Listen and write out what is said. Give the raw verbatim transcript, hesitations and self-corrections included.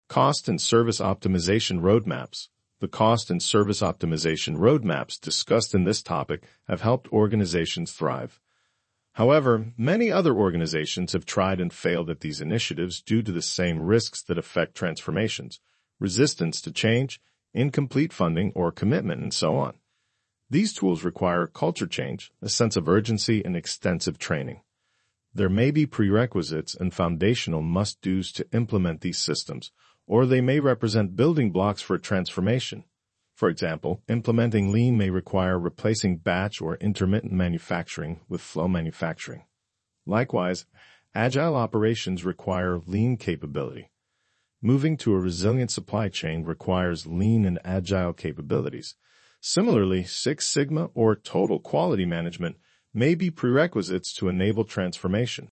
Cost and service optimization roadmaps. The cost and service optimization roadmaps discussed in this topic have helped organizations thrive. However, many other organizations have tried and failed at these initiatives due to the same risks that affect transformations: resistance to change, incomplete funding or commitment, and so on. These tools require culture change, a sense of urgency, and extensive training. There may be prerequisites and foundational must-dos to implement these systems, or they may represent building blocks for a transformation. For example, implementing Lean may require replacing batch or intermittent manufacturing with flow manufacturing. Likewise, agile operations require Lean capability. Moving to a resilient supply chain requires Lean and agile capabilities. Similarly, Six Sigma or total quality management may be prerequisites to enable transformation.